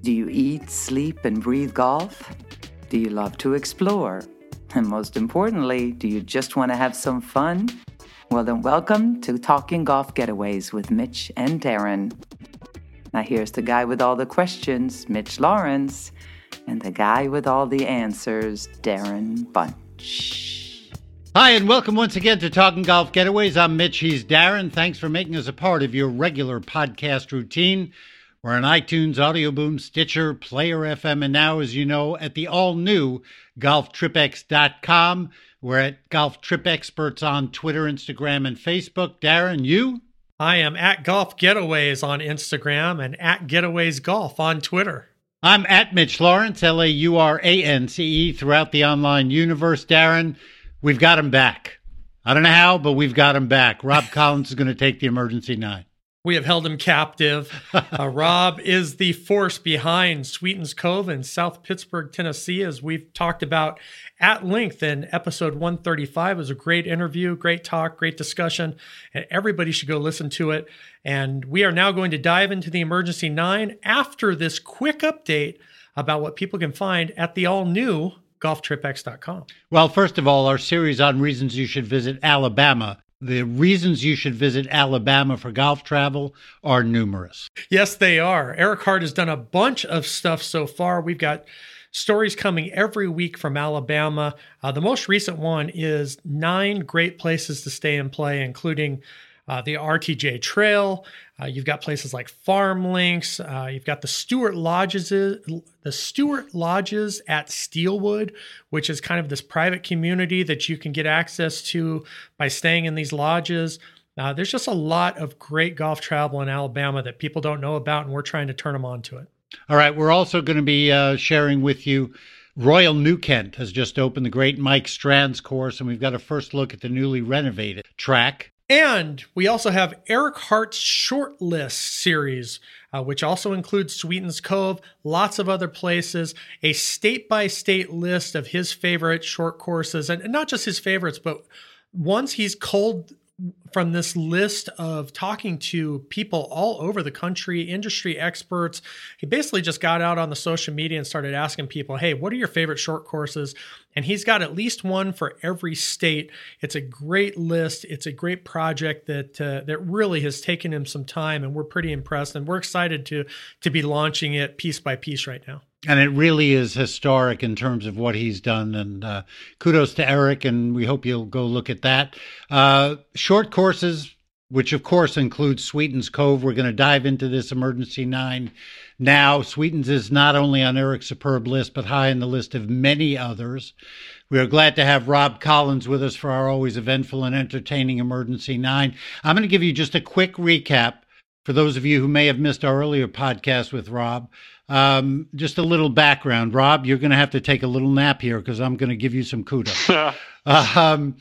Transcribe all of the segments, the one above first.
Do you eat, sleep, and breathe golf? Do you love to explore? And most importantly, do you just want to have some fun? Well, then welcome to Talking Golf Getaways with Mitch and Darren. Now here's the guy with all the questions, Mitch Lawrence, and the guy with all the answers, Darren Bunch. Hi, and welcome once again to Talking Golf Getaways. I'm Mitch, he's Darren. Thanks for making us a part of your regular podcast routine. We're on iTunes, Audio Boom, Stitcher, Player FM, and now, as you know, at the all-new GolfTripEx.com. We're at Golf Trip Experts on Twitter, Instagram, and Facebook. Darren, you? I am at Golf Getaways on Instagram and at Getaways Golf on Twitter. I'm at Mitch Lawrence, Laurance, throughout the online universe. Darren, we've got him back. I don't know how, but we've got him back. Rob Collins is going to take the emergency 9. We have held him captive. Rob is the force behind Sweetens Cove in South Pittsburgh, Tennessee, as we've talked about at length in episode 135. It was a great interview, great talk, great discussion, and everybody should go listen to it. And we are now going to dive into the Emergency 9 after this quick update about what people can find at the all-new GolfTripEx.com. Well, first of all, our series on reasons you should visit Alabama. The reasons you should visit Alabama for golf travel are numerous. Yes, they are. Eric Hart has done a bunch of stuff so far. We've got stories coming every week from Alabama. The most recent one is 9 great places to stay and play, including the RTJ Trail. You've got places like Farm Links. You've got the Stewart Lodges at Steelwood, which is kind of this private community that you can get access to by staying in these lodges. There's just a lot of great golf travel in Alabama that people don't know about, and we're trying to turn them on to it. All right. We're also going to be sharing with you Royal New Kent has just opened, the great Mike Strand's course, and we've got a first look at the newly renovated track. And we also have Eric Hart's Short List series, which also includes Sweetens Cove, lots of other places, a state-by-state list of his favorite short courses, and not just his favorites, but ones he's culled from this list of talking to people all over the country, industry experts. He basically just got out on the social media and started asking people, hey, what are your favorite short courses? And he's got at least one for every state. It's a great list. It's a great project that really has taken him some time, and we're pretty impressed. And we're excited to be launching it piece by piece right now. And it really is historic in terms of what he's done. And kudos to Eric, and we hope you'll go look at that. Short courses, which of course includes Sweetens Cove. We're going to dive into this Emergency 9 now. Sweetens is not only on Eric's superb list, but high on the list of many others. We are glad to have Rob Collins with us for our always eventful and entertaining Emergency 9. I'm going to give you just a quick recap for those of you who may have missed our earlier podcast with Rob. Just a little background. Rob, you're going to have to take a little nap here because I'm going to give you some kudos. Rob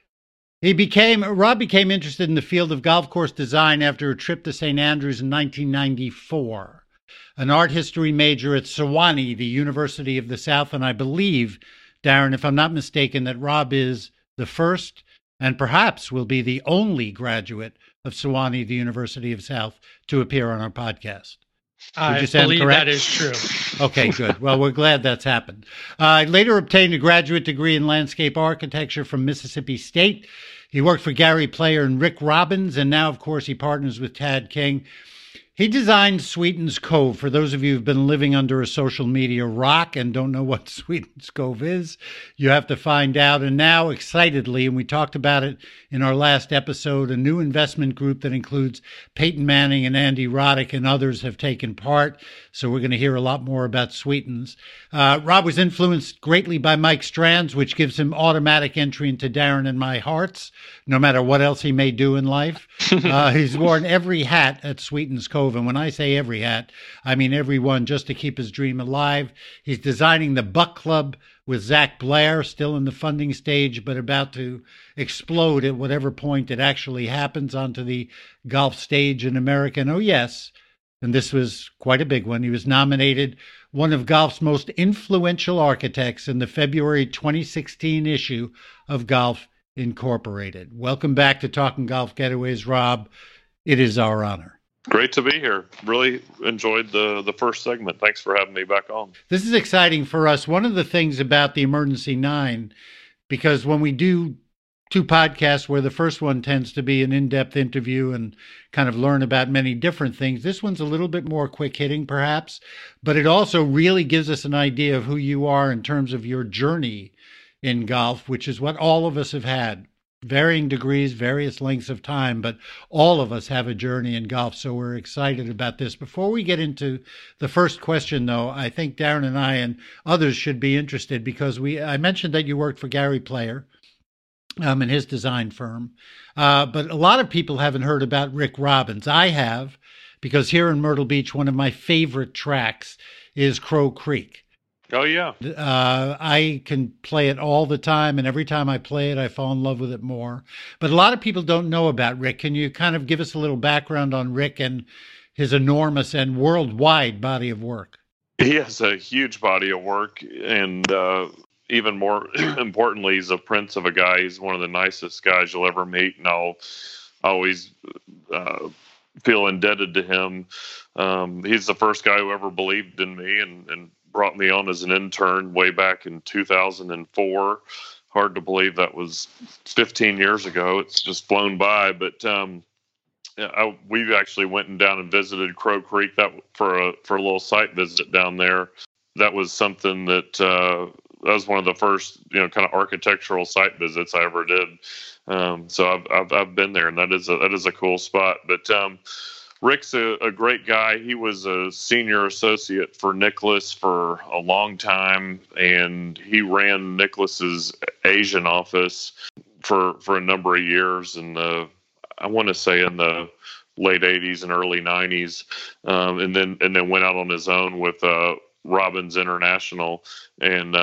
became interested in the field of golf course design after a trip to St. Andrews in 1994. An art history major at Sewanee, the University of the South, and I believe, Darren, if I'm not mistaken, that Rob is the first and perhaps will be the only graduate of Sewanee, the University of South, to appear on our podcast. I believe correct? That is true. Okay, good. Well, we're glad that's happened. I later obtained a graduate degree in landscape architecture from Mississippi State. He worked for Gary Player and Rick Robbins, and now, of course, he partners with Tad King. He designed Sweetens Cove. For those of you who've been living under a social media rock and don't know what Sweetens Cove is, you have to find out. And now, excitedly, and we talked about it in our last episode, a new investment group that includes Peyton Manning and Andy Roddick and others have taken part. So we're going to hear a lot more about Sweetens. Rob was influenced greatly by Mike Strand's, which gives him automatic entry into Darren and my hearts, no matter what else he may do in life. He's worn every hat at Sweetens Cove. And when I say every hat, I mean every one, just to keep his dream alive. He's designing the Buck Club with Zach Blair, still in the funding stage, but about to explode at whatever point it actually happens onto the golf stage in America. And oh, yes, and this was quite a big one, he was nominated one of golf's most influential architects in the February 2016 issue of Golf Incorporated. Welcome back to Talking Golf Getaways, Rob. It is our honor. Great to be here. Really enjoyed the first segment. Thanks for having me back on. This is exciting for us. One of the things about the Emergency Nine, because when we do two podcasts where the first one tends to be an in-depth interview and kind of learn about many different things, this one's a little bit more quick hitting perhaps, but it also really gives us an idea of who you are in terms of your journey in golf, which is what all of us have had. Varying degrees, various lengths of time, but all of us have a journey in golf. So we're excited about this. Before we get into the first question, though, I think Darren and I and others should be interested because I mentioned that you worked for Gary Player in his design firm. But a lot of people haven't heard about Rick Robbins. I have, because here in Myrtle Beach, one of my favorite tracks is Crow Creek. Oh, yeah. I can play it all the time, and every time I play it, I fall in love with it more. But a lot of people don't know about Rick. Can you kind of give us a little background on Rick and his enormous and worldwide body of work? He has a huge body of work, and even more importantly, he's a prince of a guy. He's one of the nicest guys you'll ever meet, and I'll always feel indebted to him. He's the first guy who ever believed in me and brought me on as an intern way back in 2004. Hard to believe that was 15 years ago. It's just flown by. But we actually went down and visited Crow Creek for a little site visit down there. That was something that was one of the first kind of architectural site visits I ever did. So I've been there, and that is a cool spot. But Rick's a great guy. He was a senior associate for Nicklaus for a long time, and he ran Nicklaus's Asian office for a number of years. And I want to say in the late 80s and early 90s, and then went out on his own with Robbins International, and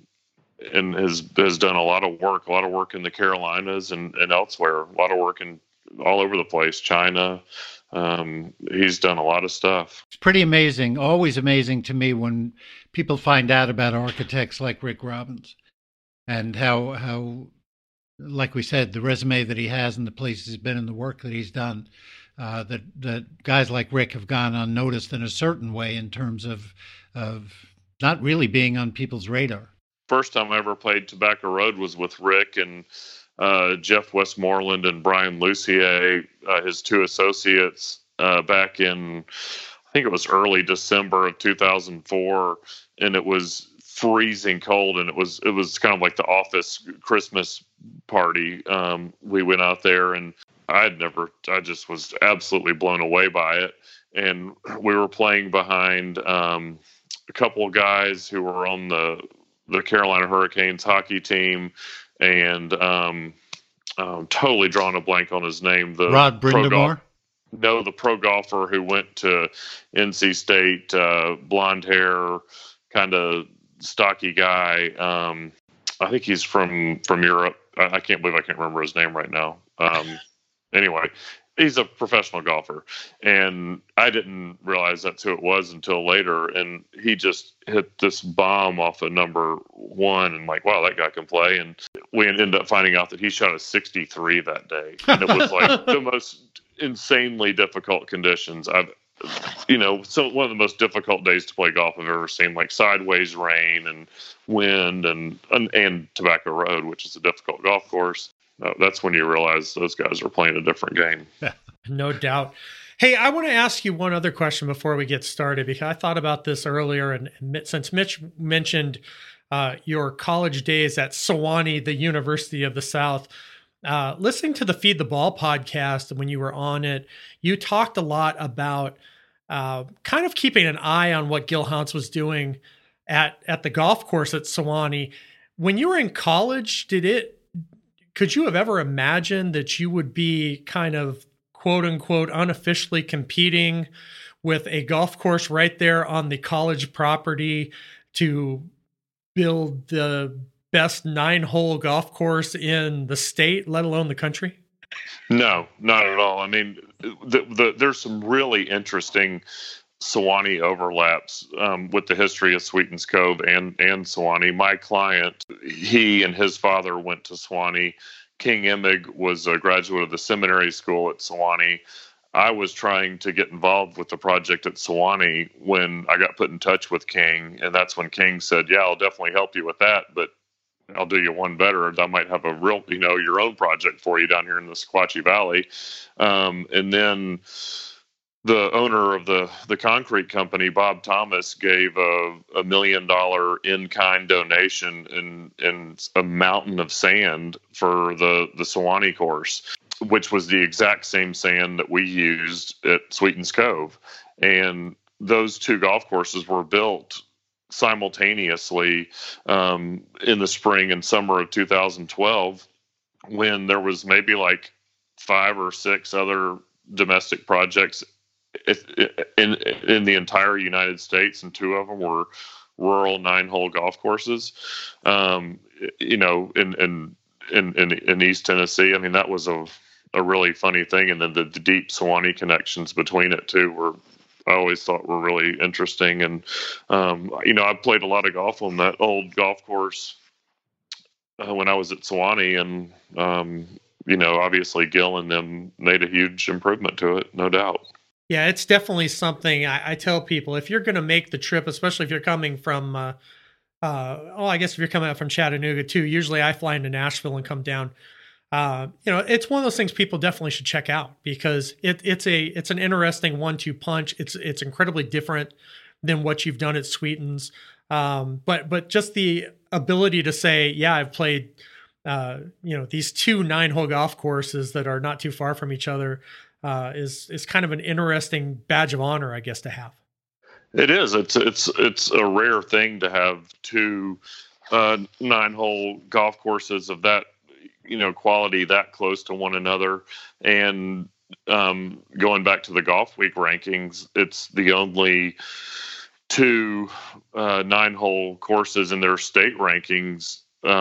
has done a lot of work in the Carolinas and elsewhere, a lot of work in all over the place, China. He's done a lot of stuff. It's pretty amazing, always amazing to me when people find out about architects like Rick Robbins and how like we said, the resume that he has and the places he's been and the work that he's done, that guys like Rick have gone unnoticed in a certain way in terms of not really being on people's radar. First time I ever played Tobacco Road was with Rick and Jeff Westmoreland and Brian Lucier, his two associates, back in, I think it was early December of 2004, and it was freezing cold, and it was kind of like the office Christmas party. We went out there, and I just was absolutely blown away by it. And we were playing behind a couple of guys who were on the Carolina Hurricanes hockey team, and totally drawing a blank on his name. Rod Brindamore? No, the pro golfer who went to NC State, blonde hair, kind of stocky guy. I think he's from Europe. I can't believe I can't remember his name right now. Anyway, he's a professional golfer, and I didn't realize that's who it was until later. And he just hit this bomb off of number one, and like, wow, that guy can play. And we ended up finding out that he shot a 63 that day, and it was like the most insanely difficult conditions so one of the most difficult days to play golf I've ever seen, like sideways rain and wind and Tobacco Road, which is a difficult golf course. That's when you realize those guys are playing a different game. No doubt. Hey, I want to ask you one other question before we get started, because I thought about this earlier, and since Mitch mentioned your college days at Sewanee, the University of the South, listening to the Feed the Ball podcast, when you were on it, you talked a lot about kind of keeping an eye on what Gil Hanse was doing at the golf course at Sewanee. When you were in college, could you have ever imagined that you would be kind of quote unquote unofficially competing with a golf course right there on the college property to build the best 9-hole golf course in the state, let alone the country? No, not at all. I mean, there's some really interesting Sewanee overlaps with the history of Sweetens Cove and Sewanee. My client, he and his father went to Sewanee. King Emig was a graduate of the seminary school at Sewanee. I was trying to get involved with the project at Sewanee when I got put in touch with King, and that's when King said, "Yeah, I'll definitely help you with that, but I'll do you one better. I might have a real, your own project for you down here in the Sequatchie Valley." And then the owner of the concrete company, Bob Thomas, gave a $1 million in-kind donation in a mountain of sand for the Sewanee course, which was the exact same sand that we used at Sweetens Cove. And those two golf courses were built simultaneously in the spring and summer of 2012, when there was maybe like 5 or 6 other domestic projects in the entire United States, and 2 of them were rural 9-hole golf courses. In East Tennessee. I mean, that was a really funny thing, and then the deep Sewanee connections between it too were, I always thought, were really interesting. And I played a lot of golf on that old golf course when I was at Sewanee, and obviously Gil and them made a huge improvement to it, no doubt. Yeah, it's definitely something I tell people, if you're going to make the trip, especially if you're coming from, I guess if you're coming out from Chattanooga too, usually I fly into Nashville and come down. It's one of those things people definitely should check out, because it's an interesting 1-2 punch. It's incredibly different than what you've done at Sweetens. But just the ability to say, yeah, I've played, these 2 9-hole golf courses that are not too far from each other, is kind of an interesting badge of honor, I guess, to have. It is. It's a rare thing to have 2 9-hole golf courses of that quality that close to one another. And going back to the Golf Week rankings, it's the only 2 9-hole courses in their state rankings.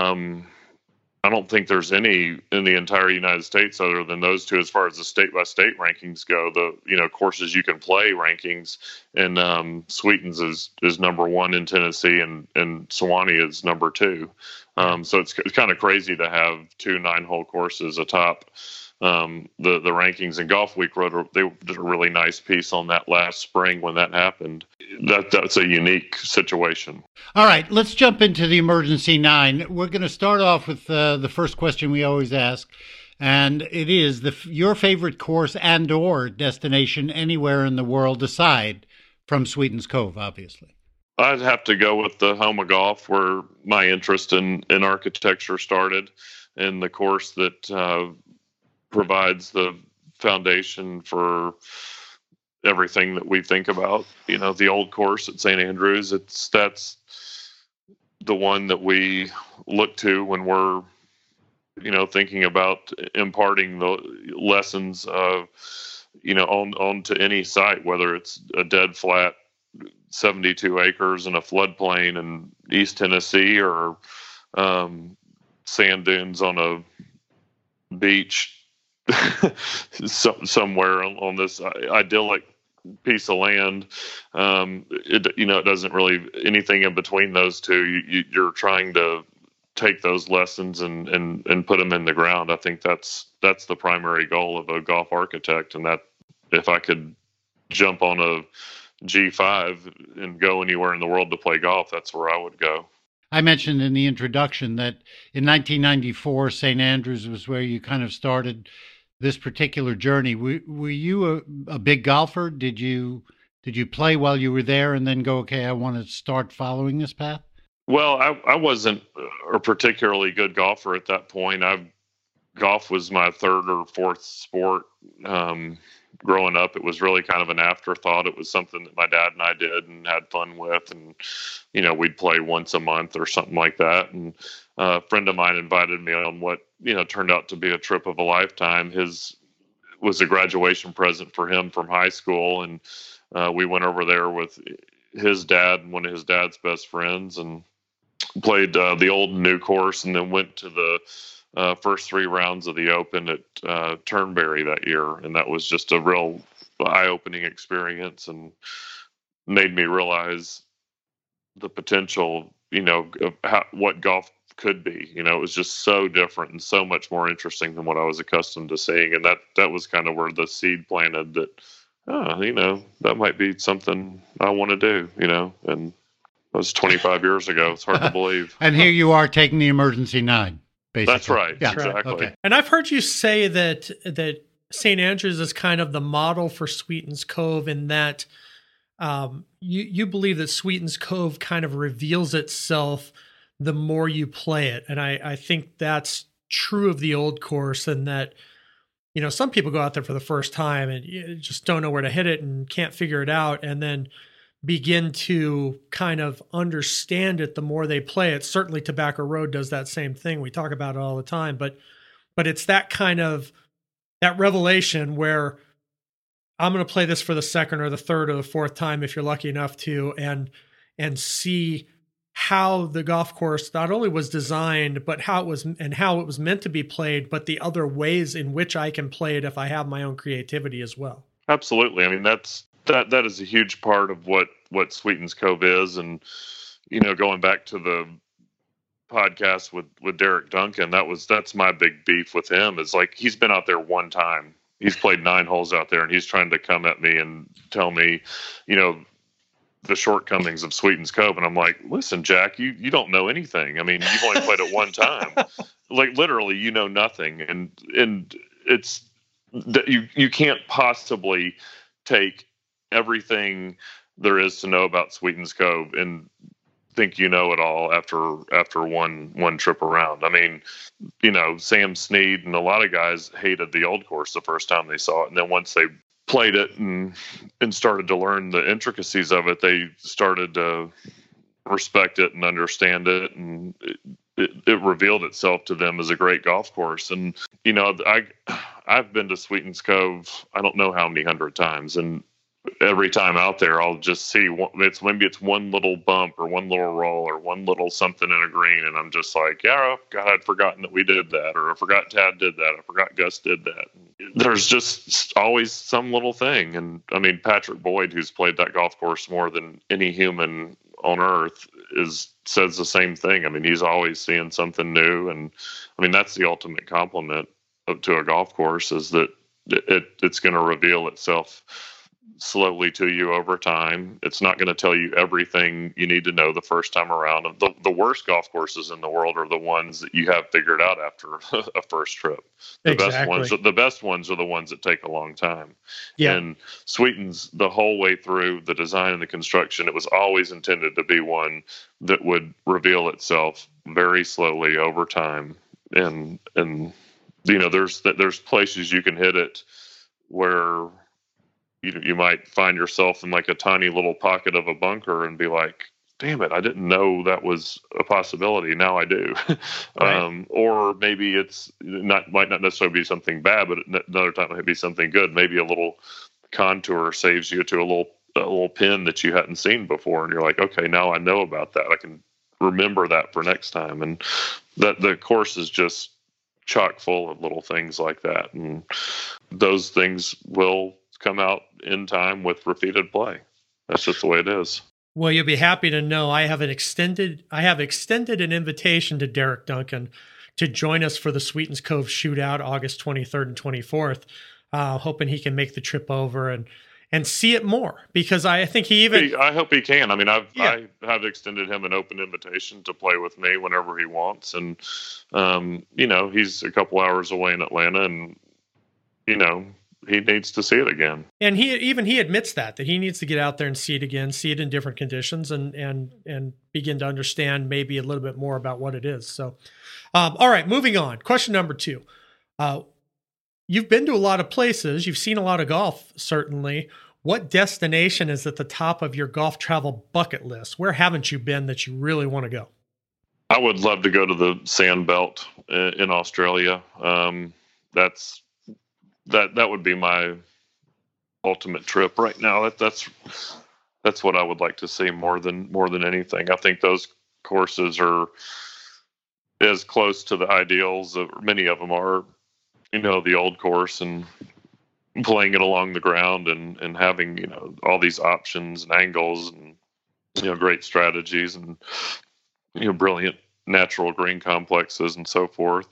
I don't think there's any in the entire United States other than those 2, as far as the state-by-state rankings go. The courses you can play rankings, and Sweetens is number 1 in Tennessee, and Sewanee is number 2. So it's kind of crazy to have 2 9-hole courses atop the rankings. And Golf Week they did a really nice piece on that last spring when that happened. That's a unique situation. All right, let's jump into the Emergency 9. We're going to start off with the first question we always ask, and it is your favorite course and/or destination anywhere in the world aside from Sweetens Cove, obviously. I'd have to go with the home of golf, where my interest in architecture started, and the course that provides the foundation for everything that we think about. The old course at St. Andrews, that's the one that we look to when we're thinking about imparting the lessons of onto any site, whether it's a dead flat 72 acres in a floodplain in East Tennessee, or sand dunes on a beach somewhere on this idyllic piece of land. It doesn't really anything in between those 2. You're trying to take those lessons and put them in the ground. I think that's the primary goal of a golf architect, and that if I could jump on a G5 and go anywhere in the world to play golf, that's where I would go. I mentioned in the introduction that in 1994, St. Andrews was where you kind of started this particular journey. Were you a big golfer? Did you play while you were there and then go, okay, I want to start following this path? Well, I wasn't a particularly good golfer at that point. Golf was my 3rd or 4th sport. Growing up, it was really kind of an afterthought. It was something that my dad and I did and had fun with, and we'd play once a month or something like that. And a friend of mine invited me on what turned out to be a trip of a lifetime. His was a graduation present for him from high school, and we went over there with his dad and one of his dad's best friends, and played the old and new course, and then went to the first 3 rounds of the Open at Turnberry that year. And that was just a real eye-opening experience, and made me realize the potential, of what golf could be. You know, it was just so different and so much more interesting than what I was accustomed to seeing. And that was kind of where the seed planted that, you know, that might be something I want to do, you know, and that was 25 years ago. It's hard to believe. And here you are taking the emergency 9, basically. That's right. Yeah. Exactly. Okay. And I've heard you say that St. Andrews is kind of the model for Sweetens Cove in that you believe that Sweetens Cove kind of reveals itself the more you play it. And I think that's true of the old course, and that, you know, some people go out there for the first time and you just don't know where to hit it and can't figure it out, and then begin to kind of understand it the more they play it. Certainly Tobacco Road does that same thing. We talk about it all the time, but it's that kind of, that revelation where I'm going to play this for the second or the third or the fourth time, if you're lucky enough to, and see how the golf course not only was designed, but how it was meant to be played, but the other ways in which I can play it if I have my own creativity as well. Absolutely. I mean, that is a huge part of what Sweetens Cove is. And, you know, going back to the podcast with Derek Duncan, that's my big beef with him, is like, he's been out there one time. He's played 9 holes out there, and he's trying to come at me and tell me, you know, the shortcomings of Sweetens Cove. And I'm like, listen, Jack, you don't know anything. I mean, you've only played it one time. Like, literally, you know nothing. And it's that you can't possibly take everything there is to know about Sweetens Cove and think you know it all after one trip around. I mean, you know, Sam Snead and a lot of guys hated the old course the first time they saw it, and then once they played it and started to learn the intricacies of it, they started to respect it and understand it, and it revealed itself to them as a great golf course. And, you know, I've been to Sweetens Cove, I don't know how many 100 times, and every time out there, I'll just see maybe it's one little bump or one little roll or one little something in a green, and I'm just like, yeah, God, I'd forgotten that we did that, or I forgot Tad did that, I forgot Gus did that. There's just always some little thing. And I mean, Patrick Boyd, who's played that golf course more than any human on earth, says the same thing. I mean, he's always seeing something new, and I mean, that's the ultimate compliment to a golf course, is that it's going to reveal itself slowly to you over time. It's not going to tell you everything you need to know the first time around. The worst golf courses in the world are the ones that you have figured out after a first trip. The best ones are the ones that take a long time. Yeah. And Sweetens, the whole way through the design and the construction, it was always intended to be one that would reveal itself very slowly over time. And you know, there's places you can hit it where you might find yourself in like a tiny little pocket of a bunker and be like, damn it, I didn't know that was a possibility. Now I do. Right. Or maybe might not necessarily be something bad, but another time it might be something good. Maybe a little contour saves you to a little pin that you hadn't seen before. And you're like, okay, now I know about that. I can remember that for next time. And that the course is just chock full of little things like that. And those things will come out in time with repeated play. That's just the way it is. Well, you'll be happy to know I have extended an invitation to Derek Duncan to join us for the Sweetens Cove Shootout, August 23rd and 24th. Hoping he can make the trip over and see it more, because I think I hope he can. I mean, I have extended him an open invitation to play with me whenever he wants. And, you know, he's a couple hours away in Atlanta, and, you know, he needs to see it again. And he admits that he needs to get out there and see it again, see it in different conditions, and begin to understand maybe a little bit more about what it is. So, all right, moving on. Question number 2. You've been to a lot of places. You've seen a lot of golf, certainly. What destination is at the top of your golf travel bucket list? Where haven't you been that you really want to go? I would love to go to the Sand Belt in Australia. That would be my ultimate trip right now. That's what I would like to see more than anything. I think those courses are as close to the ideals of many of them are, you know, the old course, and playing it along the ground and having, you know, all these options and angles and, you know, great strategies and, you know, brilliant natural green complexes and so forth.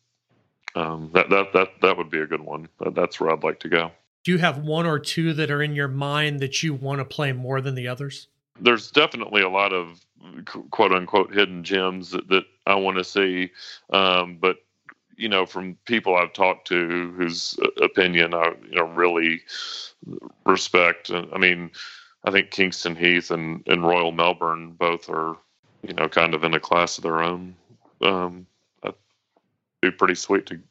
That would be a good one. That's where I'd like to go. Do you have one or two that are in your mind that you want to play more than the others? There's definitely a lot of quote unquote hidden gems that I want to see. But, from people I've talked to whose opinion I, really respect. I mean, I think Kingston Heath and Royal Melbourne both are, kind of in a class of their own. That'd be pretty sweet to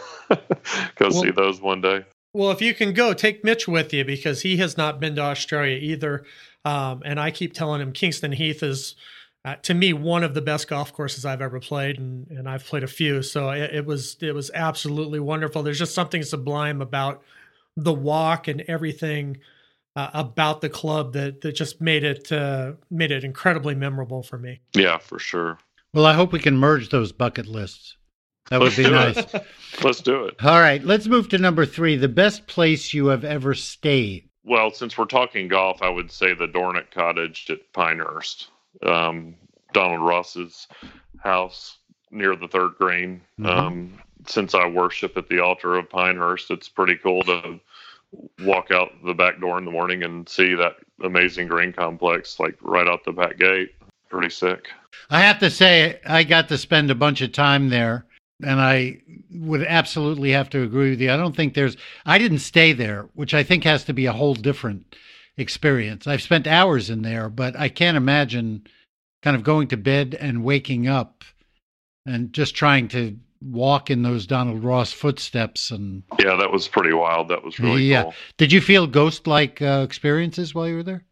go see those one day. Well, if you can go, take Mitch with you because he has not been to Australia either. And I keep telling him Kingston Heath is, to me, one of the best golf courses I've ever played, and I've played a few. So it was absolutely wonderful. There's just something sublime about the walk and everything about the club that just made it incredibly memorable for me. Yeah, for sure. Well, I hope we can merge those bucket lists. That would be nice. Let's do it. All right, let's move to number 3, the best place you have ever stayed. Well, since we're talking golf, I would say the Dornick Cottage at Pinehurst. Donald Ross's house near the third green. Mm-hmm. Since I worship at the altar of Pinehurst, it's pretty cool to walk out the back door in the morning and see that amazing green complex, like right out the back gate. Pretty sick. I have to say, I got to spend a bunch of time there, and I would absolutely have to agree with you. I didn't stay there, which I think has to be a whole different experience. I've spent hours in there, but I can't imagine kind of going to bed and waking up and just trying to walk in those Donald Ross footsteps. And yeah, that was pretty wild. That was really cool. Did you feel ghost-like experiences while you were there?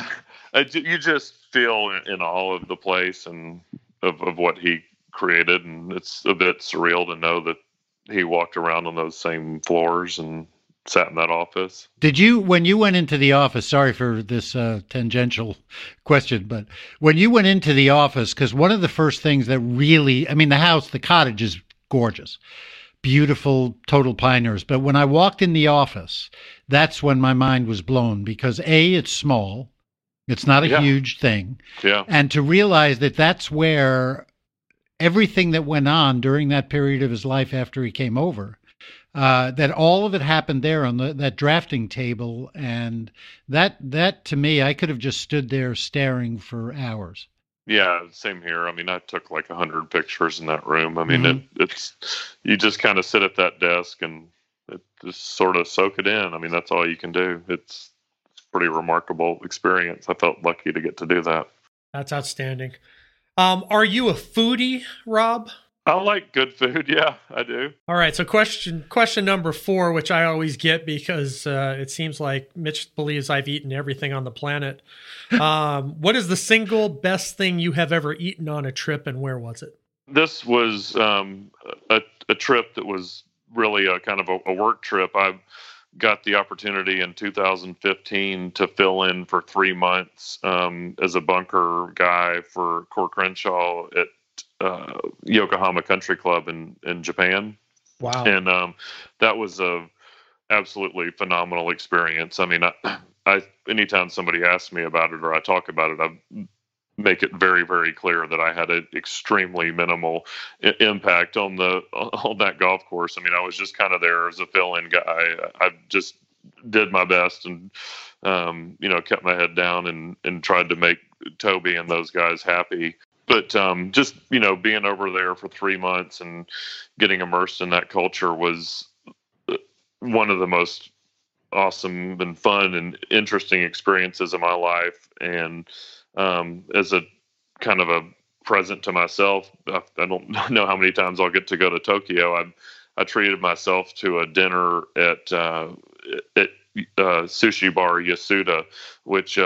You just feel in awe of the place and of what he created, and it's a bit surreal to know that he walked around on those same floors and sat in that office. Did you, when you went into the office, sorry for this tangential question, but when you went into the office, because one of the first things that really, the cottage is gorgeous, beautiful, total Pinehurst, but when I walked in the office, that's when my mind was blown because A, it's small, it's not a huge thing, and to realize that that's where everything that went on during that period of his life after he came over, that all of it happened there on that drafting table. And that to me, I could have just stood there staring for hours. Yeah, same here. I took like 100 pictures in that room. It's you just kind of sit at that desk and just sort of soak it in. That's all you can do. It's a pretty remarkable experience. I felt lucky to get to do that. That's outstanding. Are you a foodie, Rob? I like good food. Yeah, I do. All right. So question number 4, which I always get because it seems like Mitch believes I've eaten everything on the planet. What is the single best thing you have ever eaten on a trip, and where was it? This was a trip that was really a kind of a work trip. I got the opportunity in 2015 to fill in for 3 months as a bunker guy for Core Crenshaw at Yokohama Country Club in Japan. Wow. And that was a absolutely phenomenal experience. I anytime somebody asks me about it or I talk about it, I make it very, very clear that I had an extremely minimal impact on that golf course. I was just kind of there as a fill-in guy. I just did my best and kept my head down and tried to make Toby and those guys happy. But just being over there for 3 months and getting immersed in that culture was one of the most awesome and fun and interesting experiences of my life. And as a kind of a present to myself, I don't know how many times I'll get to go to Tokyo. I treated myself to a dinner at sushi bar Yasuda, which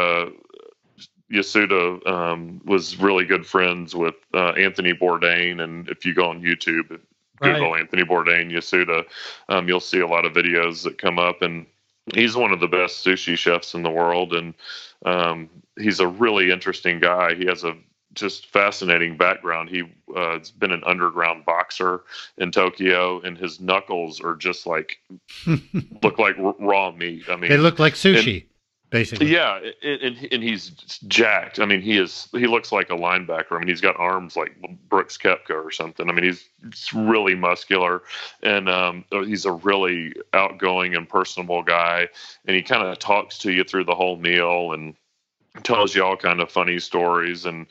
Yasuda was really good friends with Anthony Bourdain. And if you go on YouTube, Google Anthony Bourdain Yasuda, you'll see a lot of videos that come up. And he's one of the best sushi chefs in the world. And he's a really interesting guy. He has a just fascinating background. He's been an underground boxer in Tokyo, and his knuckles are just like look like raw meat. They look like sushi. basically. Yeah, and he's jacked. I mean, he looks like a linebacker. I mean, he's got arms like Brooks Koepka or something. I mean, he's really muscular, and he's a really outgoing and personable guy. And he kind of talks to you through the whole meal and tells you all kind of funny stories. And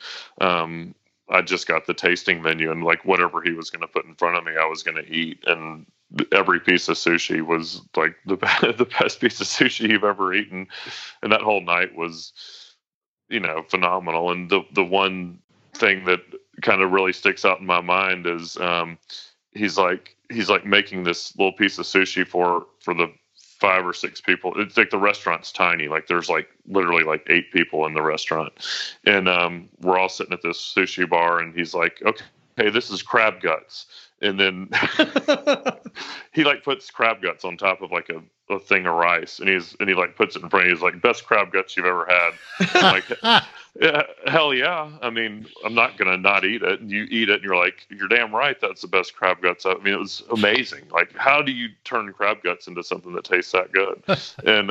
I just got the tasting menu, and like whatever he was going to put in front of me, I was going to eat. And every piece of sushi was like the best piece of sushi you've ever eaten, and that whole night was, phenomenal. And the one thing that kind of really sticks out in my mind is he's like making this little piece of sushi for the 5 or 6 people. It's like the restaurant's tiny. Like there's like literally like 8 people in the restaurant, and we're all sitting at this sushi bar, and he's like, okay, hey, this is crab guts. And then he like puts crab guts on top of like a thing of rice, and he like puts it in front of you. He's like, best crab guts you've ever had. I'm like, yeah, hell yeah. I mean, I'm not gonna not eat it. And you eat it, and you're like, you're damn right. That's the best crab guts. I mean, it was amazing. Like, how do you turn crab guts into something that tastes that good? And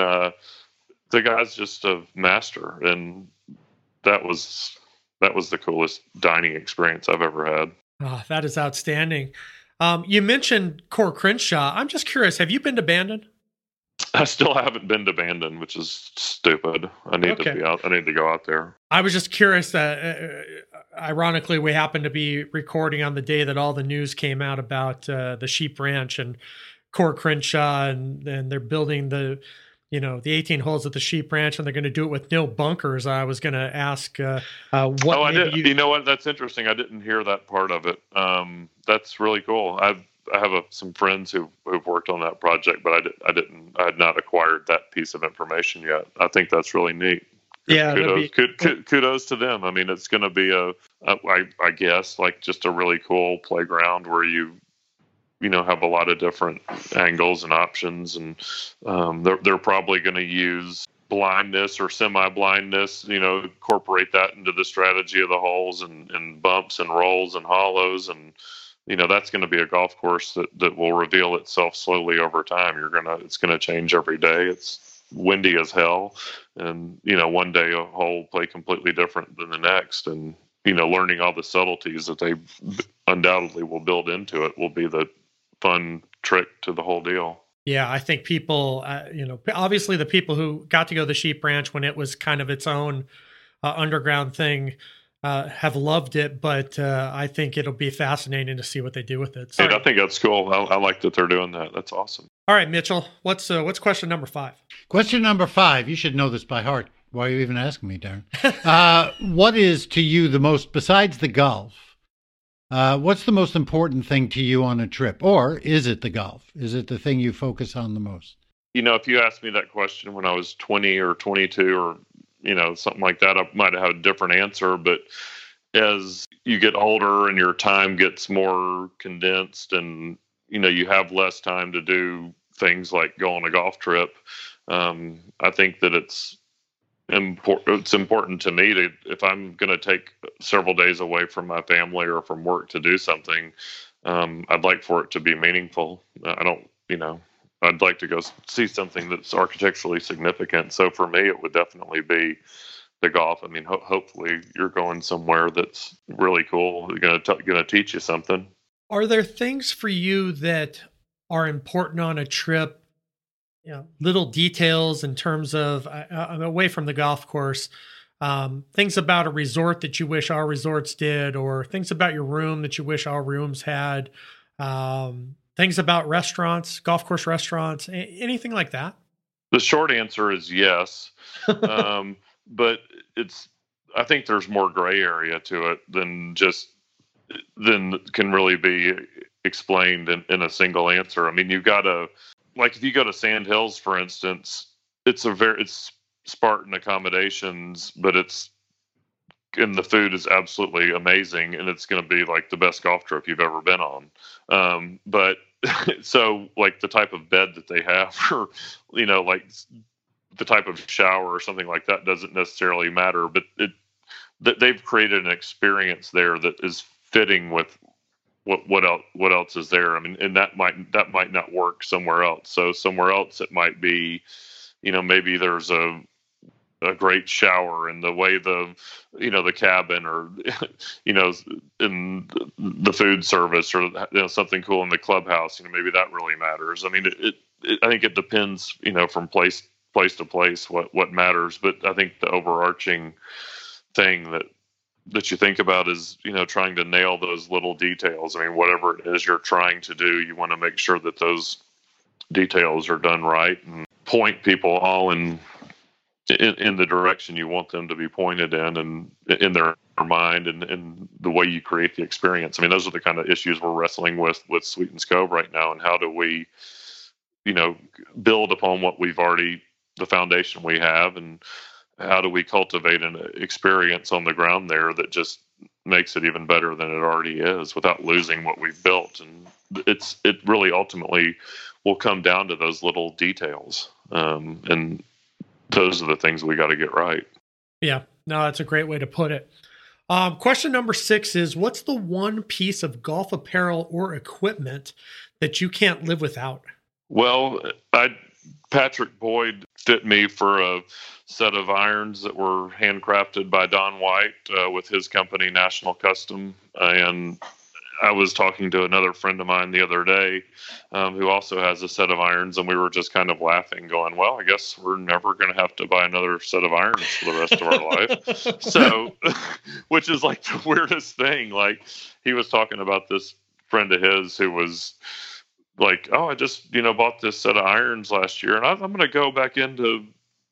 the guy's just a master, and that was the coolest dining experience I've ever had. Oh, that is outstanding. You mentioned Core Crenshaw. I'm just curious, have you been to Bandon? I still haven't been to Bandon, which is stupid. I need to be out. I need to go out there. I was just curious that, ironically, we happened to be recording on the day that all the news came out about the Sheep Ranch and Core Crenshaw, and they're building the 18 holes at the Sheep Ranch, and they're going to do it with no bunkers. I was going to ask what. Oh, I did. You know what? That's interesting. I didn't hear that part of it. That's really cool. I have some friends who've worked on that project, but I had not acquired that piece of information yet. I think that's really neat. Yeah, kudos to them. I mean, it's going to be I guess like just a really cool playground where you have a lot of different angles and options, and they're probably going to use blindness or semi-blindness, incorporate that into the strategy of the holes and bumps and rolls and hollows, and that's going to be a golf course that will reveal itself slowly over time. It's going to change every day. It's windy as hell, and one day a hole will play completely different than the next, and learning all the subtleties that they undoubtedly will build into it will be the fun trick to the whole deal. Yeah, I think people, obviously the people who got to go to the Sheep Ranch when it was kind of its own underground thing have loved it, but I think it'll be fascinating to see what they do with it. Dude, I think that's cool. I like that they're doing that. That's awesome. All right, Mitchell, what's question number 5? Question number 5. You should know this by heart. Why are you even asking me, Darren? What is to you the most, besides the golf, what's the most important thing to you on a trip? Or is it the golf? Is it the thing you focus on the most? If you asked me that question when I was 20 or 22 or, something like that, I might have had a different answer. But as you get older and your time gets more condensed and, you have less time to do things like go on a golf trip, I think that it's important to me to, if I'm going to take several days away from my family or from work to do something, I'd like for it to be meaningful. I'd like to go see something that's architecturally significant. So for me, it would definitely be the golf. I mean, hopefully you're going somewhere that's really cool, going to teach you something. Are there things for you that are important on a trip? Little details in terms of, I'm away from the golf course, things about a resort that you wish our resorts did, or things about your room that you wish our rooms had, things about restaurants, golf course restaurants, anything like that? The short answer is yes. But I think there's more gray area to it than can really be explained in a single answer. I mean, you've got to, like if you go to Sand Hills, for instance, it's Spartan accommodations, but and the food is absolutely amazing, and it's going to be like the best golf trip you've ever been on. But so like the type of bed that they have, or like the type of shower or something like that doesn't necessarily matter. But that they've created an experience there that is fitting with what else is there. I mean, and that might not work somewhere else. So somewhere else it might be, maybe there's a a great shower, and the way the cabin, or in the food service, or something cool in the clubhouse, maybe that really matters. I mean, I think it depends, from place to place what matters. But I think the overarching thing that you think about is, trying to nail those little details. I mean, whatever it is you're trying to do, you want to make sure that those details are done right and point people all in the direction you want them to be pointed in, and in their mind, and the way you create the experience. I mean, those are the kind of issues we're wrestling with Sweetens Cove right now. And how do we, build upon what the foundation we have, and how do we cultivate an experience on the ground there that just makes it even better than it already is, without losing what we've built. And it really ultimately will come down to those little details. And those are the things we got to get right. Yeah, no, that's a great way to put it. Question number 6 is, what's the one piece of golf apparel or equipment that you can't live without? Well, Patrick Boyd fit me for a set of irons that were handcrafted by Don White with his company, National Custom. And I was talking to another friend of mine the other day who also has a set of irons, and we were just kind of laughing, going, well, I guess we're never going to have to buy another set of irons for the rest of our life. So, which is like the weirdest thing. Like, he was talking about this friend of his who was like, oh, I just, bought this set of irons last year, and I'm going to go back into,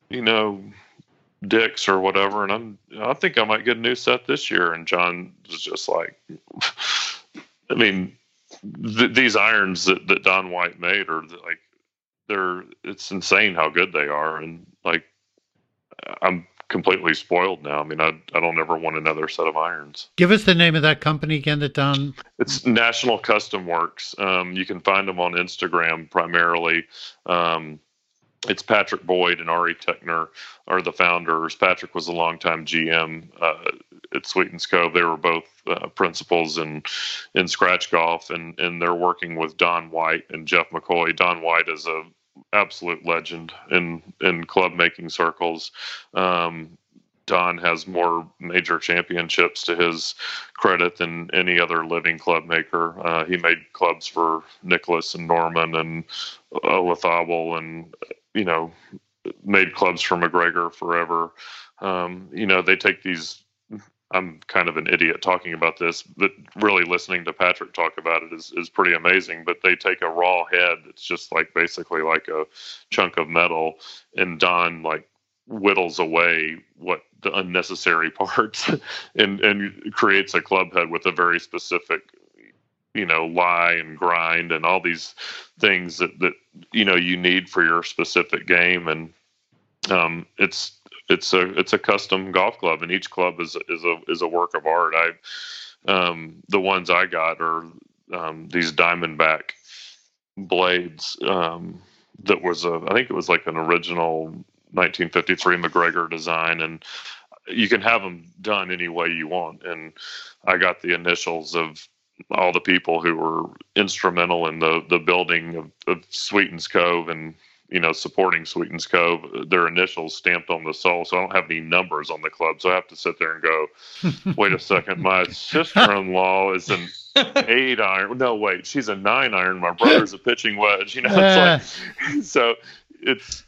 Dick's or whatever, and I think I might get a new set this year. And John was just like, I mean, these irons that Don White made are like, it's insane how good they are. And like, I'm completely spoiled now. I mean, I don't ever want another set of irons. Give us the name of that company again that Don... It's National Custom Works. You can find them on Instagram primarily. It's Patrick Boyd and Ari Techner are the founders. Patrick was a longtime GM at Sweetens Cove. They were both principals in scratch golf, and they're working with Don White and Jeff McCoy. Don White is a absolute legend in club making circles. Don has more major championships to his credit than any other living club maker. He made clubs for Nicholas and Norman and Lethable, and made clubs for McGregor forever. They take these. I'm kind of an idiot talking about this, but really listening to Patrick talk about it is pretty amazing. But they take a raw head that's just like basically like a chunk of metal, and Don like whittles away what the unnecessary parts and creates a club head with a very specific, lie and grind and all these things that you need for your specific game. And it's a custom golf club, and each club is a work of art. The ones I got are these Diamondback blades. That was I think it was like an original 1953 McGregor design, and you can have them done any way you want. And I got the initials of all the people who were instrumental in the building of Sweetens Cove, and supporting Sweetens Cove, their initials stamped on the sole. So I don't have any numbers on the club. So I have to sit there and go, wait a second, my sister-in-law is an 8 iron. No, wait, she's a 9 iron. My brother's a pitching wedge. It's like, so it's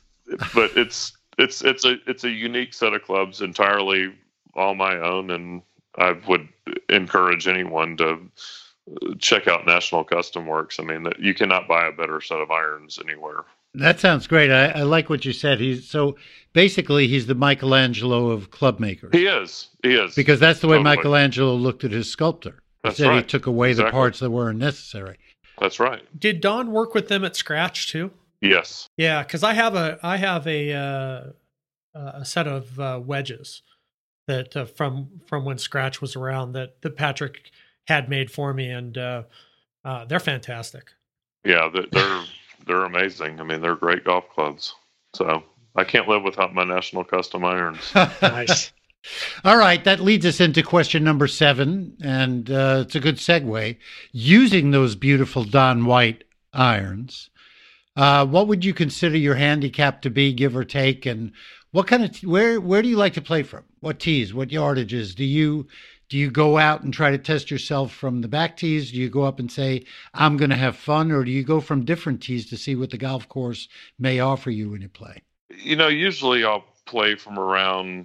a unique set of clubs, entirely all my own. And I would encourage anyone to check out National Custom Works. I mean, you cannot buy a better set of irons anywhere. That sounds great. I like what you said. He's the Michelangelo of club makers. He is. Because that's the way Michelangelo looked at his sculptor. That's right. He took away the parts that weren't necessary. That's right. Did Don work with them at Scratch too? Yes. Yeah, because I have a set of wedges that from when Scratch was around that Patrick had made for me, and they're fantastic. Yeah, they're amazing. I mean, they're great golf clubs. So I can't live without my National Custom irons. Nice. All right, that leads us into question number 7, and it's a good segue. Using those beautiful Don White irons, what would you consider your handicap to be, give or take, and What kind of where do you like to play from? What tees? What yardages? Do you go out and try to test yourself from the back tees? Do you go up and say, I'm going to have fun? Or do you go from different tees to see what the golf course may offer you when you play? Usually I'll play from around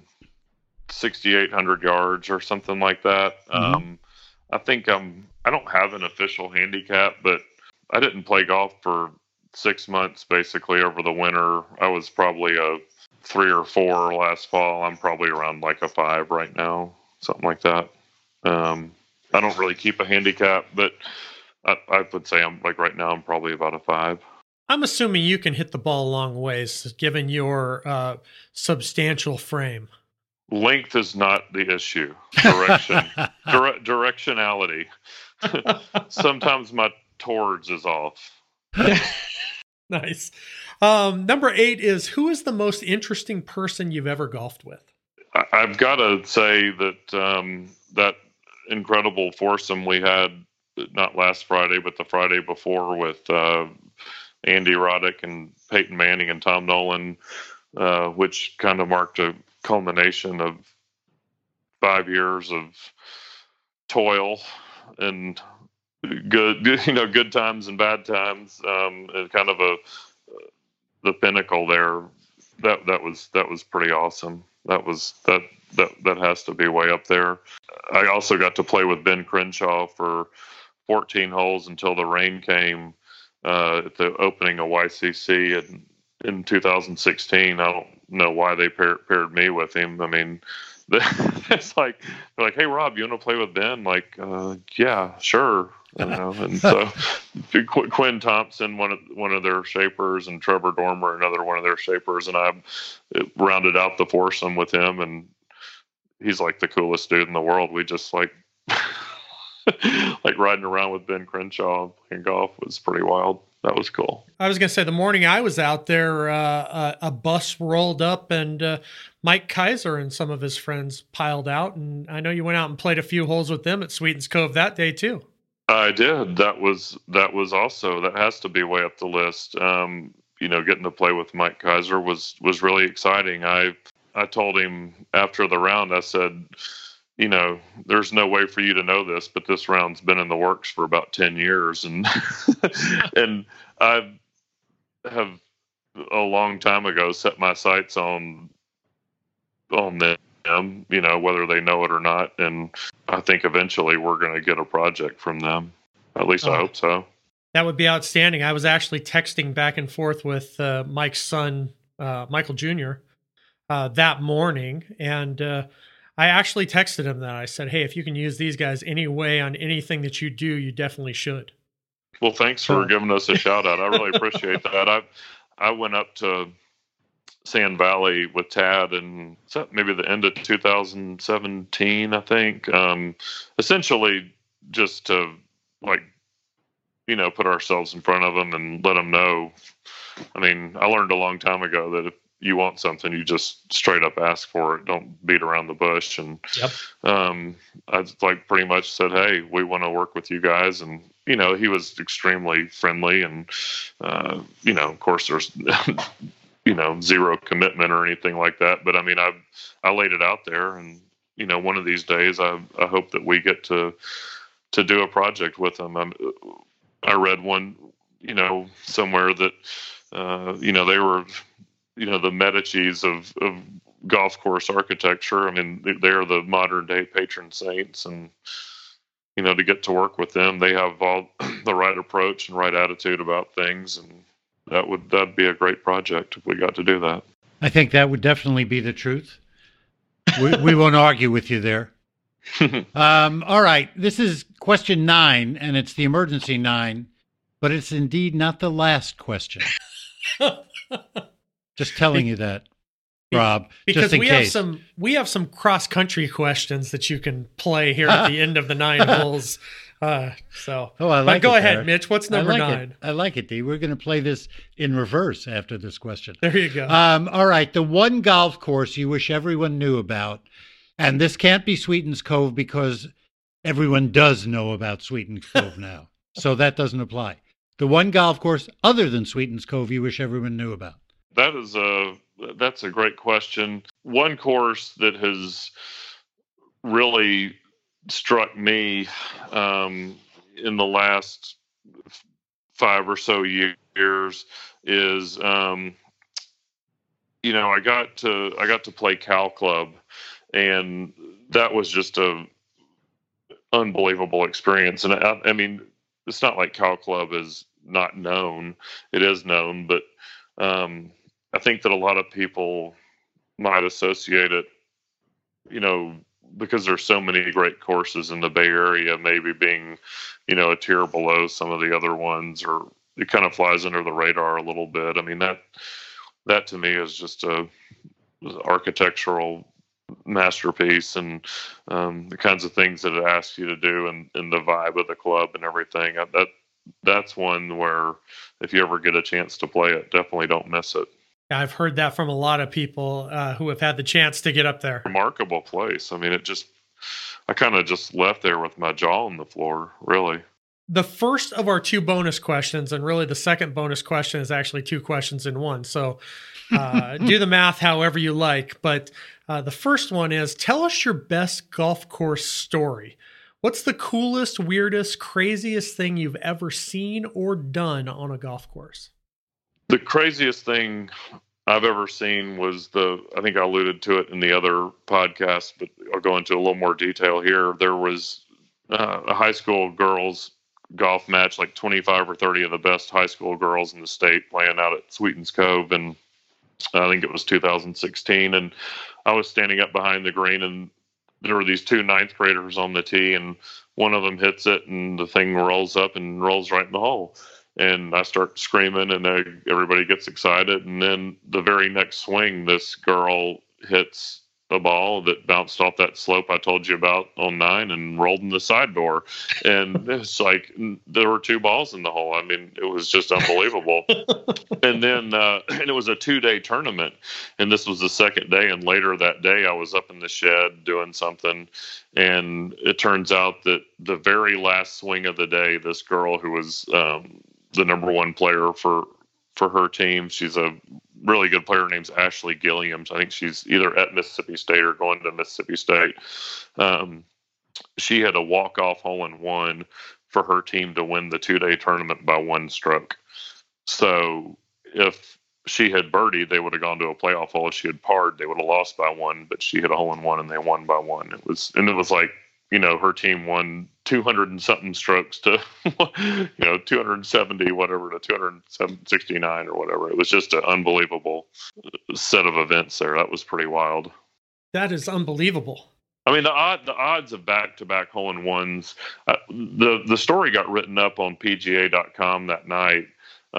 6,800 yards or something like that. Mm-hmm. I think I don't have an official handicap, but I didn't play golf for 6 months basically over the winter. I was probably a 3 or 4 last fall. I'm probably around like a 5 right now, something like that. I don't really keep a handicap, but I would say I'm like right now I'm probably about a 5. I'm assuming you can hit the ball a long ways, given your substantial frame. Length is not the issue. Directionality. Sometimes my towards is off. Nice. Number 8 is, who is the most interesting person you've ever golfed with? I've got to say that that incredible foursome we had, not last Friday, but the Friday before, with Andy Roddick and Peyton Manning and Tom Nolan, which kind of marked a culmination of 5 years of toil and good times and bad times, and kind of the pinnacle there. That was pretty awesome. That has to be way up there. I also got to play with Ben Crenshaw for 14 holes until the rain came at the opening of YCC in 2016. I don't know why they paired me with him. I mean, it's like they're like, "Hey Rob, you want to play with Ben?" Like, yeah, sure. And so Quinn Thompson, one of their shapers, and Trevor Dormer, another one of their shapers, and I rounded out the foursome with him, and he's like the coolest dude in the world. We just like riding around with Ben Crenshaw playing golf was pretty wild. That was cool. I was going to say, the morning I was out there, a bus rolled up and Mike Kaiser and some of his friends piled out. And I know you went out and played a few holes with them at Sweetens Cove that day too. I did. That was also, that has to be way up the list. Getting to play with Mike Kaiser was really exciting. I told him after the round, I said, there's no way for you to know this, but this round's been in the works for about 10 years. And, and I have a long time ago set my sights on them, whether they know it or not. And I think eventually we're going to get a project from them. At least I hope so. That would be outstanding. I was actually texting back and forth with Mike's son, Michael Jr., that morning. And I actually texted him that. I said, hey, if you can use these guys anyway on anything that you do, you definitely should. Well, thanks for giving us a shout out. I really appreciate that. I went up to Sand Valley with Tad, and maybe the end of 2017, I think. Essentially just to put ourselves in front of them and let them know. I mean, I learned a long time ago that if you want something, you just straight up ask for it. Don't beat around the bush. And yep. I pretty much said, hey, we want to work with you guys. And, he was extremely friendly. And, of course, there's, zero commitment or anything like that. But, I mean, I laid it out there. And, one of these days, I hope that we get to do a project with them. I read one, somewhere that, they were, the Medicis of golf course architecture. I mean, they're the modern day patron saints, and, to get to work with them, they have all the right approach and right attitude about things. And that'd be a great project if we got to do that. I think that would definitely be the truth. We won't argue with you there. All right. This is question 9, and it's the emergency 9, but it's indeed not the last question. Just telling you that, Rob, because just in case. we have some cross country questions that you can play here at the end of the 9 holes. I like but go it, ahead, Eric. Mitch. What's number 9? I like it, D. We're going to play this in reverse after this question. There you go. All right. The one golf course you wish everyone knew about, and this can't be Sweetens Cove because everyone does know about Sweetens Cove now. So that doesn't apply. The one golf course other than Sweetens Cove you wish everyone knew about. That is that's a great question. One course that has really struck me in the last 5 or so years is I got to play Cal Club, and that was just a unbelievable experience. And I mean, it's not like Cal Club is not known; it is known, but I think that a lot of people might associate it, because there's so many great courses in the Bay Area, maybe being, a tier below some of the other ones, or it kind of flies under the radar a little bit. I mean, that to me is just a architectural masterpiece, and the kinds of things that it asks you to do, and the vibe of the club and everything. That's one where if you ever get a chance to play it, definitely don't miss it. I've heard that from a lot of people who have had the chance to get up there. Remarkable place. I mean, I kind of just left there with my jaw on the floor, really. The first of our 2 bonus questions, and really the second bonus question, is actually 2 questions in one. So do the math however you like. But the first one is, tell us your best golf course story. What's the coolest, weirdest, craziest thing you've ever seen or done on a golf course? The craziest thing I've ever seen was I think I alluded to it in the other podcast, but I'll go into a little more detail here. There was a high school girls golf match, like 25 or 30 of the best high school girls in the state playing out at Sweetens Cove. And I think it was 2016. And I was standing up behind the green, and there were these 2 ninth graders on the tee, and one of them hits it, and the thing rolls up and rolls right in the hole. And I start screaming, and everybody gets excited. And then the very next swing, this girl hits a ball that bounced off that slope I told you about on 9 and rolled in the side door. And it's like there were 2 balls in the hole. I mean, it was just unbelievable. And then and it was a 2-day tournament, and this was the second day. And later that day, I was up in the shed doing something, and it turns out that the very last swing of the day, this girl who was the number 1 player for her team. She's a really good player. Her name's Ashley Gilliams. I think she's either at Mississippi State or going to Mississippi State. She had a walk-off hole-in-one for her team to win the 2-day tournament by 1 stroke. So if she had birdied, they would have gone to a playoff hole. If she had parred, they would have lost by 1, but she hit a hole-in-one and they won by 1. It was like, her team won 200 and something strokes to, 270, whatever, to 269 or whatever. It was just an unbelievable set of events there. That was pretty wild. That is unbelievable. I mean, the odds of back-to-back hole-in-ones, the story got written up on PGA.com that night.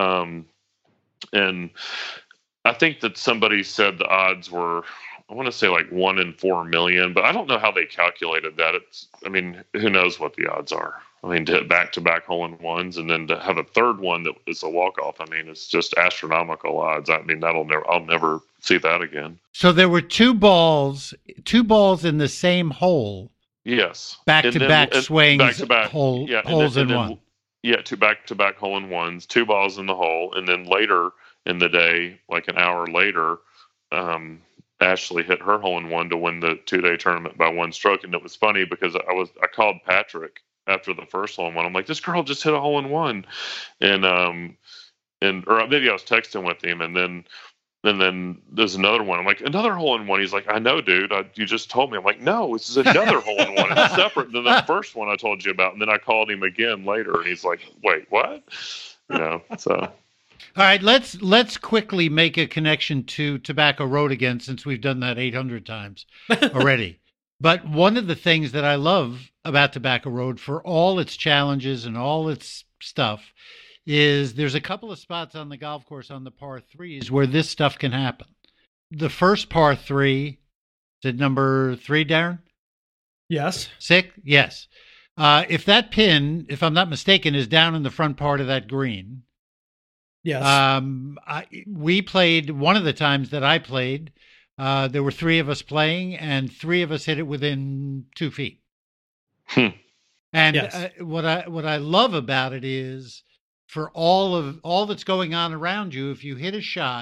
And I think that somebody said the odds were, I want to say like 1 in 4 million, but I don't know how they calculated that. Who knows what the odds are? I mean, to hit back-to-back hole-in-ones and then to have a third one that is a walk-off. I mean, it's just astronomical odds. I mean, I'll never see that again. So there were 2 balls in the same hole. Yes. Back-to-back swings, back-to-back holes in one. Yeah, 2 back-to-back hole-in-ones, 2 balls in the hole, and then later in the day, like an hour later, Ashley hit her hole-in-one to win the 2-day tournament by 1 stroke. And it was funny because I called Patrick after the first hole-in-one. I'm like, this girl just hit a hole-in-one, or maybe I was texting with him, and then there's another one. I'm like, another hole-in-one. He's like, I know, dude. You just told me. I'm like, no, this is another hole-in-one. It's separate than the first one I told you about. And then I called him again later, and he's like, wait, what? So. All right, let's quickly make a connection to Tobacco Road again, since we've done that 800 times already. But one of the things that I love about Tobacco Road, for all its challenges and all its stuff, is there's a couple of spots on the golf course on the par 3s where this stuff can happen. The first par 3, is it number 3, Darren? Yes. 6? Yes. If that pin, if I'm not mistaken, is down in the front part of that green. Yes. We played, one of the times that I played, there were 3 of us playing, and 3 of us hit it within 2 feet. And yes. What I love about it is, for all that's going on around you, if you hit a shot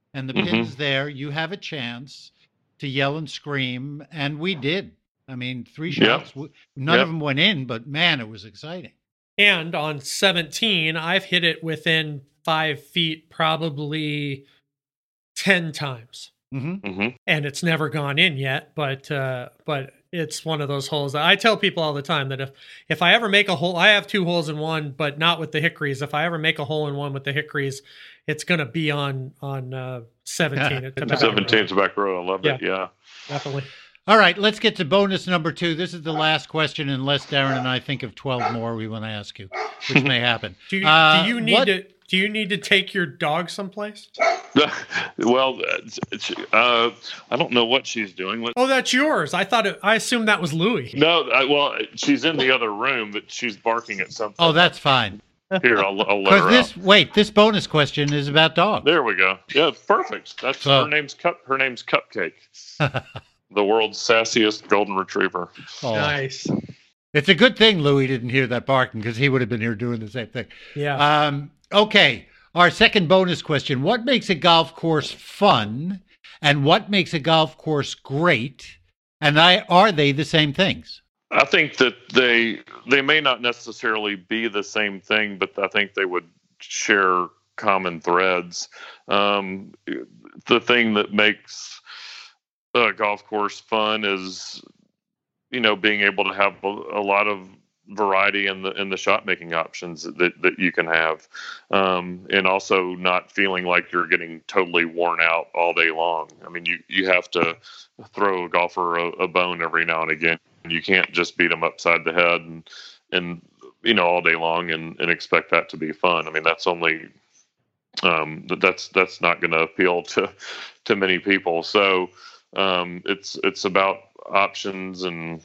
and the pin's there, you have a chance to yell and scream. And we did. I mean, 3 shots, none of them went in, but man, it was exciting. And on 17, I've hit it within 5 feet probably 10 times. Mm-hmm. And it's never gone in yet, but it's one of those holes that I tell people all the time that if I ever make a hole, I have 2 holes in one, but not with the hickories. If I ever make a hole in one with the hickories, it's going to be on 17 at Tobacco 17 Tobacco Road. I love it. Yeah, definitely. All right, let's get to bonus number 2. This is the last question, unless Darren and I think of 12 more we want to ask you, which may happen. Do you need to take your dog someplace? Well, I don't know what she's doing. Oh, that's yours. I assumed that was Louie. No, she's in the other room, but she's barking at something. Oh, that's fine. Here, I'll let her out. This bonus question is about dogs. There we go. Yeah, perfect. That's her name's Cupcake. The world's sassiest golden retriever. Oh. Nice. It's a good thing Louie didn't hear that barking, because he would have been here doing the same thing. Yeah. Okay. Our second bonus question. What makes a golf course fun, and what makes a golf course great? And are they the same things? I think that they may not necessarily be the same thing, but I think they would share common threads. The thing that makes a golf course fun is, being able to have a lot of variety in the shot making options that you can have, and also not feeling like you're getting totally worn out all day long. I mean, you have to throw a golfer a bone every now and again. You can't just beat them upside the head and all day long and expect that to be fun. I mean, that's only that's not going to appeal to many people. So it's about options and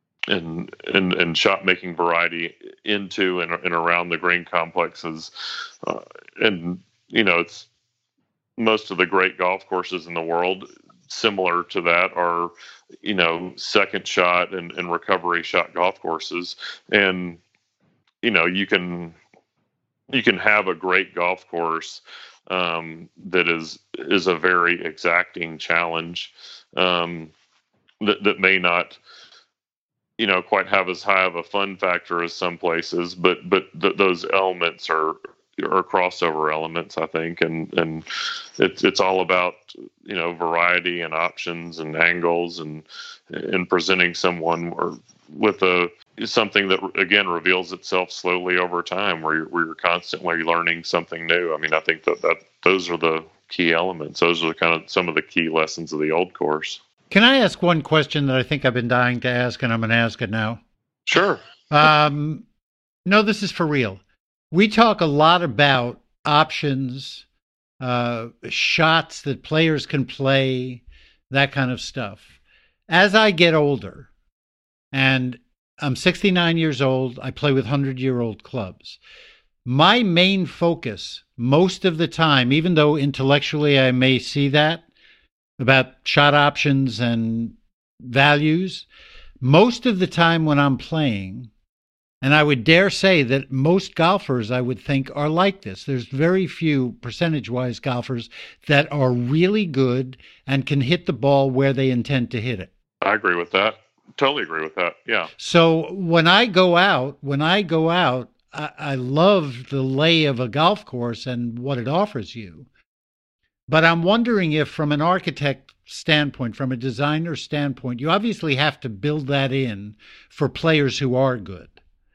shot making variety into and around the green complexes, and it's most of the great golf courses in the world similar to that are second shot and recovery shot golf courses, and you can have a great golf course that is a very exacting challenge, that may not quite have as high of a fun factor as some places, but those elements are crossover elements, I think, and it's all about variety and options and angles and presenting someone with something that again reveals itself slowly over time, where you're constantly learning something new. I mean, I think that those are the key elements. Those are kind of some of the key lessons of the old course. Can I ask one question that I think I've been dying to ask, and I'm going to ask it now? Sure. No, this is for real. We talk a lot about options, shots that players can play, that kind of stuff. As I get older, and I'm 69 years old, I play with 100-year-old clubs. My main focus most of the time, even though intellectually I may see that, about shot options and values, most of the time when I'm playing, and I would dare say that most golfers, I would think, are like this. There's very few percentage-wise golfers that are really good and can hit the ball where they intend to hit it. I agree with that. Totally agree with that. Yeah. So when I go out, I love the lay of a golf course and what it offers you. But I'm wondering if, from an architect standpoint, from a designer standpoint, you obviously have to build that in for players who are good.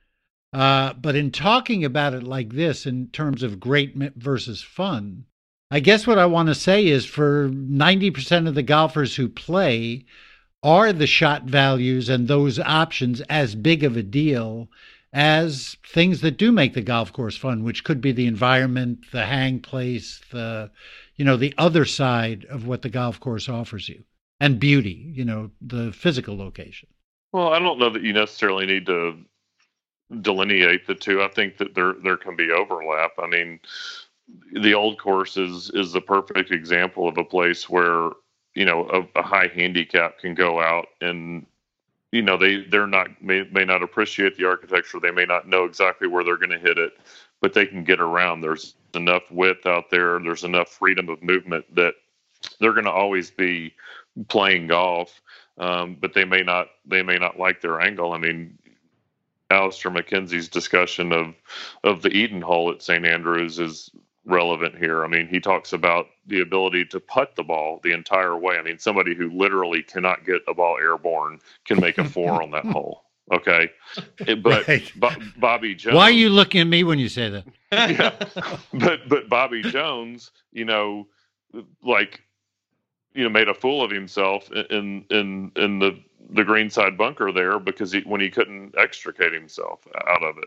But in talking about it like this, in terms of great versus fun, I guess what I want to say is, for 90% of the golfers who play, are the shot values and those options as big of a deal as things that do make the golf course fun, which could be the environment, the hang place, the other side of what the golf course offers you, and beauty, the physical location. Well, I don't know that you necessarily need to delineate the two. I think that there can be overlap. I mean, the old course is the perfect example of a place where, a high handicap can go out and, they're may not appreciate the architecture. They may not know exactly where they're going to hit it, but they can get around. There's enough width out there, there's enough freedom of movement that they're going to always be playing golf, but they may not like their angle. I mean, Alistair McKenzie's discussion of the Eden hole at St. Andrews is relevant here. I mean, he talks about the ability to putt the ball the entire way. I mean, somebody who literally cannot get a ball airborne can make a 4 on that hole. Okay. But Right. Bobby Jones. Why are you looking at me when you say that? Yeah. But Bobby Jones, made a fool of himself in the greenside bunker there because when he couldn't extricate himself out of it,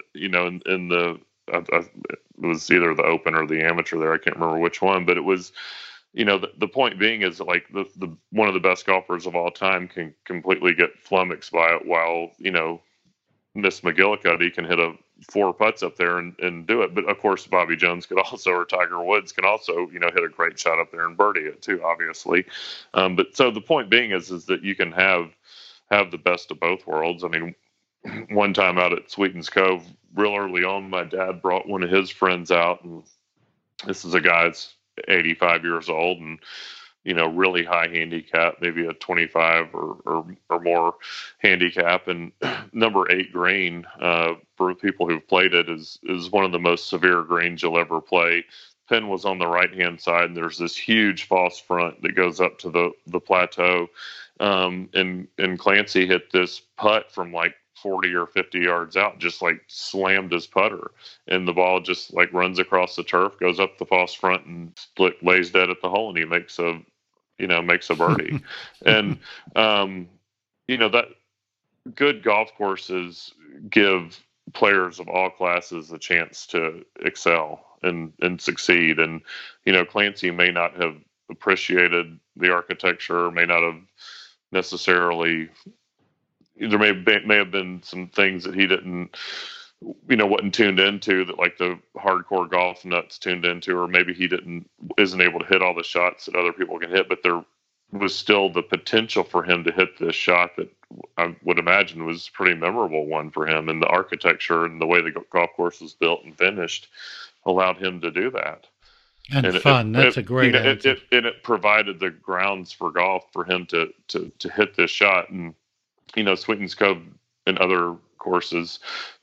it was either the Open or the Amateur there. I can't remember which one, but it was, the point being is that, like, the one of the best golfers of all time can completely get flummoxed by it, while Miss McGillicuddy can hit 4 putts up there and do it. But of course, Bobby Jones could also, or Tiger Woods can also, hit a great shot up there and birdie it too, obviously. But so the point being is that you can have the best of both worlds. I mean, one time out at Sweetens Cove, real early on, my dad brought one of his friends out, and this is a guy that's 85 years old and really high handicap, maybe a 25 or more handicap, and number 8 green, for people who've played it, is one of the most severe greens you'll ever play. Pin was on the right hand side, and there's this huge false front that goes up to the plateau, and Clancy hit this putt from like 40 or 50 yards out, just like slammed his putter, and the ball just like runs across the turf, goes up the false front, and lays dead at the hole, and he makes a birdie. And that good golf courses give players of all classes a chance to excel and succeed. And Clancy may not have appreciated the architecture, may not have necessarily. There may have been some things that he didn't, wasn't tuned into, that like the hardcore golf nuts tuned into, or maybe he isn't able to hit all the shots that other people can hit. But there was still the potential for him to hit this shot that I would imagine was a pretty memorable one for him. And the architecture and the way the golf course was built and finished allowed him to do that. And fun. That's a great answer. It provided the grounds for golf for him to hit this shot. And Sweetens Cove and other courses,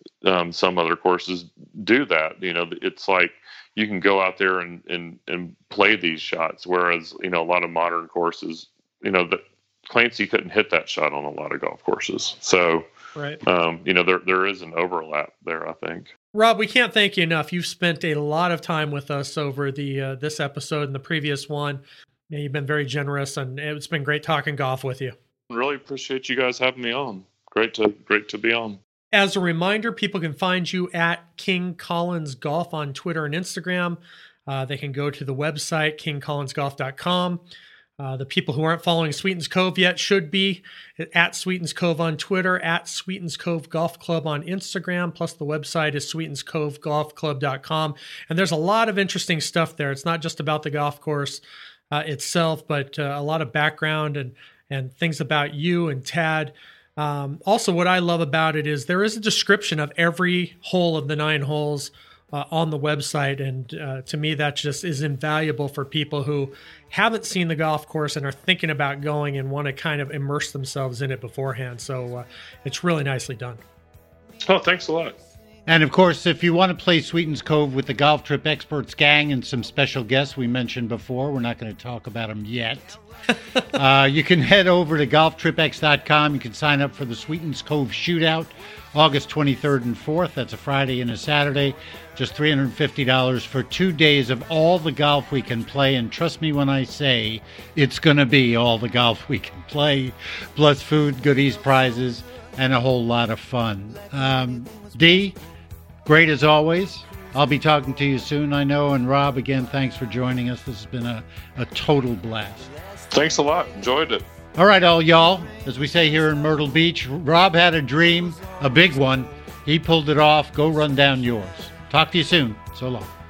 some other courses do that. It's like you can go out there and play these shots, whereas a lot of modern courses, that Clancy couldn't hit that shot on a lot of golf courses. So, right. There is an overlap there, I think. Rob, we can't thank you enough. You've spent a lot of time with us over the this episode and the previous one. You've been very generous, and it's been great talking golf with you. Really appreciate you guys having me on. Great to be on. As a reminder, people can find you at King Collins Golf on Twitter and Instagram. They can go to the website, kingcollinsgolf.com. The people who aren't following Sweetens Cove yet should be at Sweetens Cove on Twitter, at Sweetens Cove Golf Club on Instagram, plus the website is sweetenscovegolfclub.com. And there's a lot of interesting stuff there. It's not just about the golf course itself, but a lot of background and things about you and Tad. Also, what I love about it is there is a description of every hole of the 9 holes on the website. And to me, that just is invaluable for people who haven't seen the golf course and are thinking about going and want to kind of immerse themselves in it beforehand. So it's really nicely done. Oh, thanks a lot. And of course, if you want to play Sweetens Cove with the Golf Trip Experts gang and some special guests we mentioned before, we're not going to talk about them yet. You can head over to golftripx.com. You can sign up for the Sweetens Cove Shootout, August 23rd and 4th. That's a Friday and a Saturday. Just $350 for 2 days of all the golf we can play. And trust me when I say it's going to be all the golf we can play, plus food, goodies, prizes, and a whole lot of fun. D, great as always. I'll be talking to you soon, I know. And Rob, again, thanks for joining us. This has been a total blast. Thanks a lot. Enjoyed it. All right, all y'all. As we say here in Myrtle Beach, Rob had a dream, a big one. He pulled it off. Go run down yours. Talk to you soon. So long.